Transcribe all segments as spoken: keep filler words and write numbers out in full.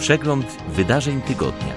Przegląd wydarzeń tygodnia.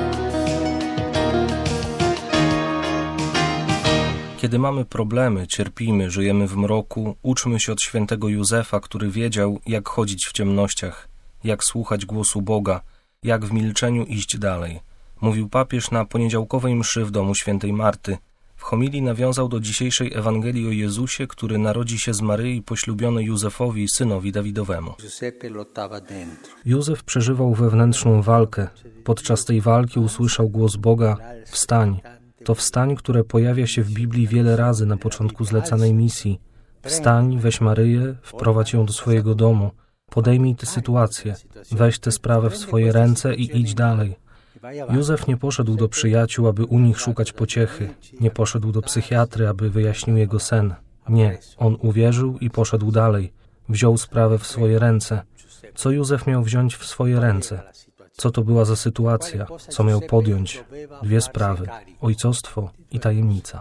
Kiedy mamy problemy, cierpimy, żyjemy w mroku, uczmy się od świętego Józefa, który wiedział, jak chodzić w ciemnościach, jak słuchać głosu Boga, jak w milczeniu iść dalej. Mówił papież na poniedziałkowej mszy w domu świętej Marty. W homilii nawiązał do dzisiejszej Ewangelii o Jezusie, który narodzi się z Maryi poślubiony Józefowi, synowi Dawidowemu. Józef przeżywał wewnętrzną walkę. Podczas tej walki usłyszał głos Boga: wstań. To wstań, które pojawia się w Biblii wiele razy na początku zlecanej misji. Wstań, weź Maryję, wprowadź ją do swojego domu. Podejmij tę sytuację, weź tę sprawę w swoje ręce i idź dalej. Józef nie poszedł do przyjaciół, aby u nich szukać pociechy. Nie poszedł do psychiatry, aby wyjaśnił jego sen. Nie, on uwierzył i poszedł dalej. Wziął sprawę w swoje ręce. Co Józef miał wziąć w swoje ręce? Co to była za sytuacja? Co miał podjąć? Dwie sprawy: ojcostwo i tajemnica.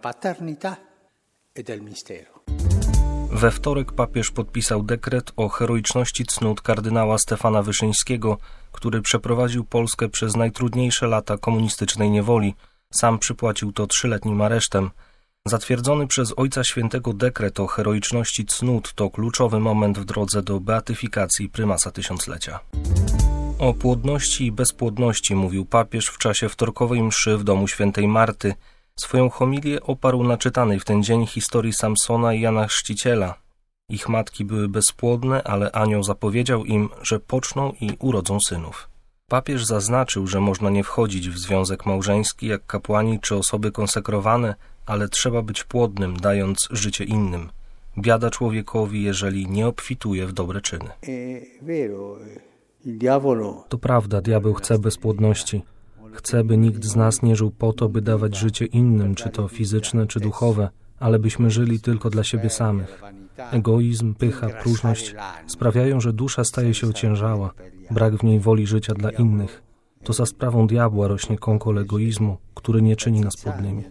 We wtorek papież podpisał dekret o heroiczności cnót kardynała Stefana Wyszyńskiego, który przeprowadził Polskę przez najtrudniejsze lata komunistycznej niewoli. Sam przypłacił to trzyletnim aresztem. Zatwierdzony przez Ojca Świętego dekret o heroiczności cnót to kluczowy moment w drodze do beatyfikacji prymasa tysiąclecia. O płodności i bezpłodności mówił papież w czasie wtorkowej mszy w domu świętej Marty. Swoją homilię oparł na czytanej w ten dzień historii Samsona i Jana Chrzciciela. Ich matki były bezpłodne, ale anioł zapowiedział im, że poczną i urodzą synów. Papież zaznaczył, że można nie wchodzić w związek małżeński jak kapłani czy osoby konsekrowane, ale trzeba być płodnym, dając życie innym. Biada człowiekowi, jeżeli nie obfituje w dobre czyny. To prawda, diabeł chce bezpłodności. Chce, by nikt z nas nie żył po to, by dawać życie innym, czy to fizyczne, czy duchowe, ale byśmy żyli tylko dla siebie samych. Egoizm, pycha, próżność sprawiają, że dusza staje się ociężała, brak w niej woli życia dla innych. To za sprawą diabła rośnie kąkol egoizmu, który nie czyni nas płodnymi.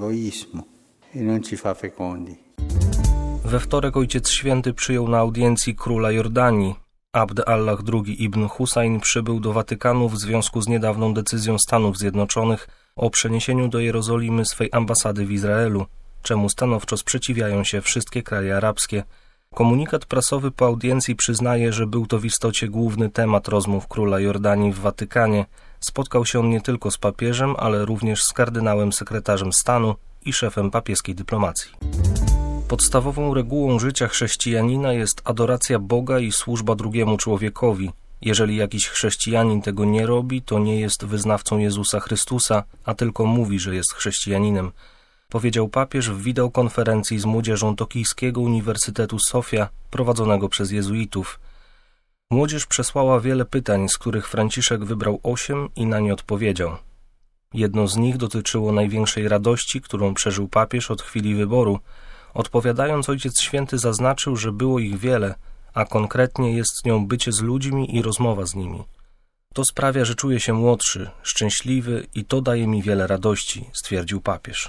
We wtorek Ojciec Święty przyjął na audiencji króla Jordanii. Abd Allah drugi ibn Husayn przybył do Watykanu w związku z niedawną decyzją Stanów Zjednoczonych o przeniesieniu do Jerozolimy swej ambasady w Izraelu, czemu stanowczo sprzeciwiają się wszystkie kraje arabskie. Komunikat prasowy po audiencji przyznaje, że był to w istocie główny temat rozmów króla Jordanii w Watykanie. Spotkał się on nie tylko z papieżem, ale również z kardynałem sekretarzem stanu i szefem papieskiej dyplomacji. Podstawową regułą życia chrześcijanina jest adoracja Boga i służba drugiemu człowiekowi. Jeżeli jakiś chrześcijanin tego nie robi, to nie jest wyznawcą Jezusa Chrystusa, a tylko mówi, że jest chrześcijaninem, powiedział papież w wideokonferencji z młodzieżą Tokijskiego Uniwersytetu Sofia, prowadzonego przez jezuitów. Młodzież przesłała wiele pytań, z których Franciszek wybrał osiem i na nie odpowiedział. Jedno z nich dotyczyło największej radości, którą przeżył papież od chwili wyboru. Odpowiadając, Ojciec Święty zaznaczył, że było ich wiele, a konkretnie jest nią bycie z ludźmi i rozmowa z nimi. To sprawia, że czuję się młodszy, szczęśliwy i to daje mi wiele radości, stwierdził papież.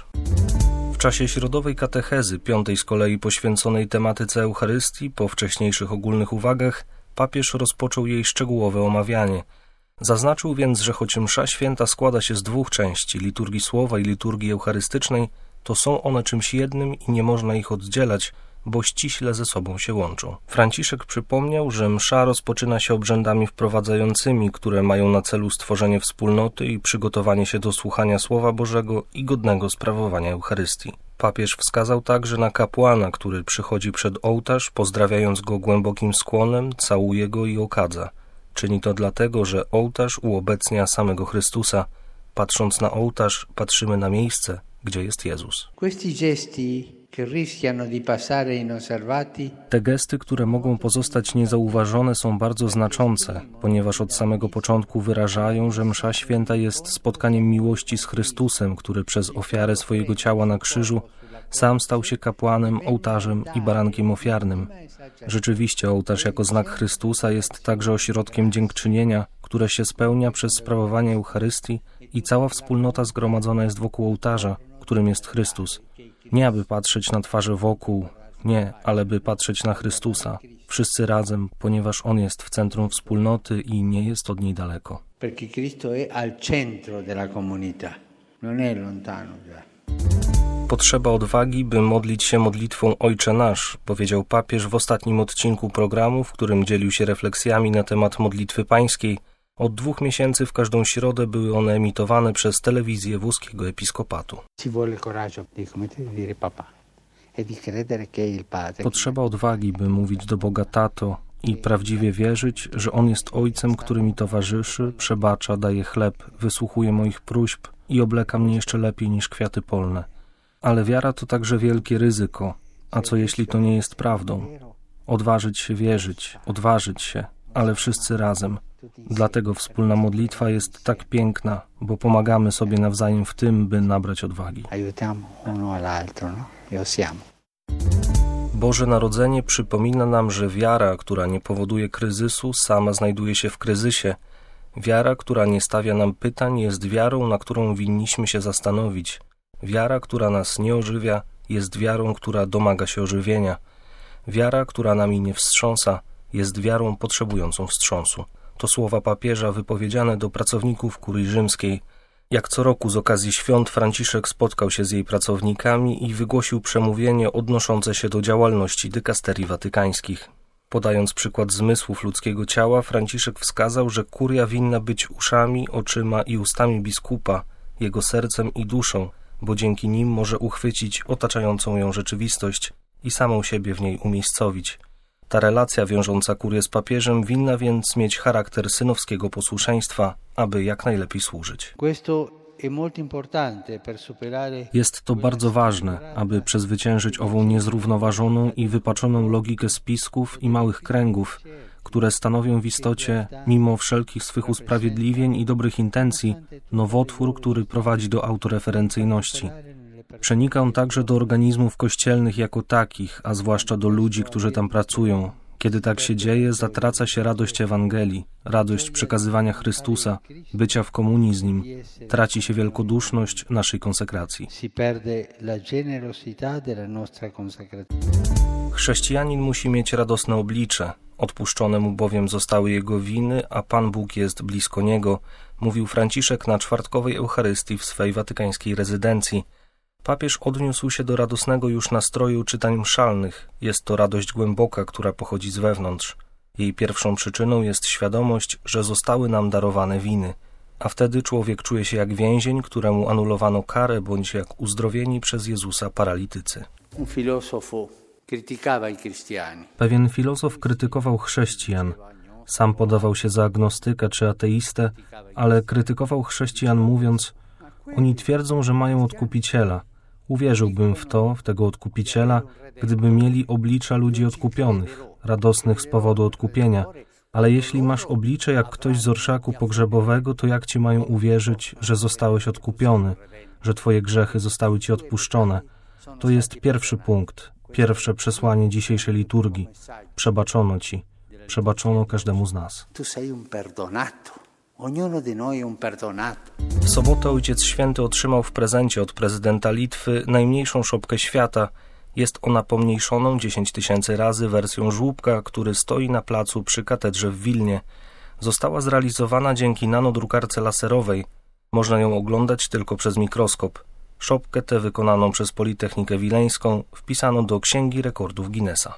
W czasie środowej katechezy, piątej z kolei poświęconej tematyce Eucharystii, po wcześniejszych ogólnych uwagach, papież rozpoczął jej szczegółowe omawianie. Zaznaczył więc, że choć msza święta składa się z dwóch części, liturgii słowa i liturgii eucharystycznej, to są one czymś jednym i nie można ich oddzielać, bo ściśle ze sobą się łączą. Franciszek przypomniał, że msza rozpoczyna się obrzędami wprowadzającymi, które mają na celu stworzenie wspólnoty i przygotowanie się do słuchania Słowa Bożego i godnego sprawowania Eucharystii. Papież wskazał także na kapłana, który przychodzi przed ołtarz, pozdrawiając go głębokim skłonem, całuje go i okadza. Czyni to dlatego, że ołtarz uobecnia samego Chrystusa. Patrząc na ołtarz, patrzymy na miejsce, gdzie jest Jezus. Te gesty, które mogą pozostać niezauważone, są bardzo znaczące, ponieważ od samego początku wyrażają, że msza święta jest spotkaniem miłości z Chrystusem, który przez ofiarę swojego ciała na krzyżu sam stał się kapłanem, ołtarzem i barankiem ofiarnym. Rzeczywiście ołtarz jako znak Chrystusa jest także ośrodkiem dziękczynienia, które się spełnia przez sprawowanie Eucharystii i cała wspólnota zgromadzona jest wokół ołtarza, którym jest Chrystus. Nie aby patrzeć na twarze wokół, Nie, ale by patrzeć na Chrystusa. Wszyscy razem, ponieważ On jest w centrum wspólnoty i nie jest od niej daleko. Perché Cristo è al centro della comunità, non è lontano già. Potrzeba odwagi, by modlić się modlitwą Ojcze Nasz, powiedział papież w ostatnim odcinku programu, w którym dzielił się refleksjami na temat modlitwy pańskiej. Od dwóch miesięcy w każdą środę były one emitowane przez telewizję włoskiego episkopatu. Ci vuole coraggio di come dire papà e di credere che è il Padre. Potrzeba odwagi, by mówić do Boga Tato i prawdziwie wierzyć, że On jest Ojcem, który mi towarzyszy, przebacza, daje chleb, wysłuchuje moich próśb i obleka mnie jeszcze lepiej niż kwiaty polne. Ale wiara to także wielkie ryzyko. A co jeśli to nie jest prawdą? Odważyć się wierzyć, odważyć się, ale wszyscy razem. Dlatego wspólna modlitwa jest tak piękna, bo pomagamy sobie nawzajem w tym, by nabrać odwagi. Aiutiamo uno all'altro, no? E osiamo. Boże Narodzenie przypomina nam, że wiara, która nie powoduje kryzysu, sama znajduje się w kryzysie. Wiara, która nie stawia nam pytań, jest wiarą, na którą winniśmy się zastanowić. Wiara, która nas nie ożywia, jest wiarą, która domaga się ożywienia. Wiara, która nami nie wstrząsa, jest wiarą potrzebującą wstrząsu. To słowa papieża wypowiedziane do pracowników kurii rzymskiej. Jak co roku z okazji świąt Franciszek spotkał się z jej pracownikami i wygłosił przemówienie odnoszące się do działalności dykasterii watykańskich. Podając przykład zmysłów ludzkiego ciała, Franciszek wskazał, że kuria winna być uszami, oczyma i ustami biskupa, jego sercem i duszą, bo dzięki nim może uchwycić otaczającą ją rzeczywistość i samą siebie w niej umiejscowić. Ta relacja wiążąca kurię z papieżem winna więc mieć charakter synowskiego posłuszeństwa, aby jak najlepiej służyć. Jest to bardzo ważne, aby przezwyciężyć ową niezrównoważoną i wypaczoną logikę spisków i małych kręgów, które stanowią w istocie, mimo wszelkich swych usprawiedliwień i dobrych intencji, nowotwór, który prowadzi do autoreferencyjności. Przenika on także do organizmów kościelnych jako takich, a zwłaszcza do ludzi, którzy tam pracują. Kiedy tak się dzieje, zatraca się radość Ewangelii, radość przekazywania Chrystusa, bycia w komunii z Nim. Traci się wielkoduszność naszej konsekracji. Chrześcijanin musi mieć radosne oblicze. Odpuszczone mu bowiem zostały jego winy, a Pan Bóg jest blisko niego, mówił Franciszek na czwartkowej Eucharystii w swej watykańskiej rezydencji. Papież odniósł się do radosnego już nastroju czytań mszalnych. Jest to radość głęboka, która pochodzi z wewnątrz. Jej pierwszą przyczyną jest świadomość, że zostały nam darowane winy. A wtedy człowiek czuje się jak więzień, któremu anulowano karę, bądź jak uzdrowieni przez Jezusa paralitycy. Un filosofo criticava i cristiani. Pewien filozof krytykował chrześcijan. Sam podawał się za agnostyka czy ateistę, ale krytykował chrześcijan mówiąc: oni twierdzą, że mają odkupiciela. Uwierzyłbym w to, w tego odkupiciela, gdyby mieli oblicza ludzi odkupionych, radosnych z powodu odkupienia. Ale jeśli masz oblicze jak ktoś z orszaku pogrzebowego, to jak ci mają uwierzyć, że zostałeś odkupiony, że twoje grzechy zostały ci odpuszczone? To jest pierwszy punkt, pierwsze przesłanie dzisiejszej liturgii. Przebaczono ci, przebaczono każdemu z nas. Tu sei un perdonato. Ognuno di noi è un perdonato. W sobotę Ojciec Święty otrzymał w prezencie od prezydenta Litwy najmniejszą szopkę świata. Jest ona pomniejszoną dziesięć tysięcy razy wersją żłóbka, który stoi na placu przy katedrze w Wilnie. Została zrealizowana dzięki nanodrukarce laserowej. Można ją oglądać tylko przez mikroskop. Szopkę tę wykonaną przez Politechnikę Wileńską wpisano do Księgi Rekordów Guinnessa.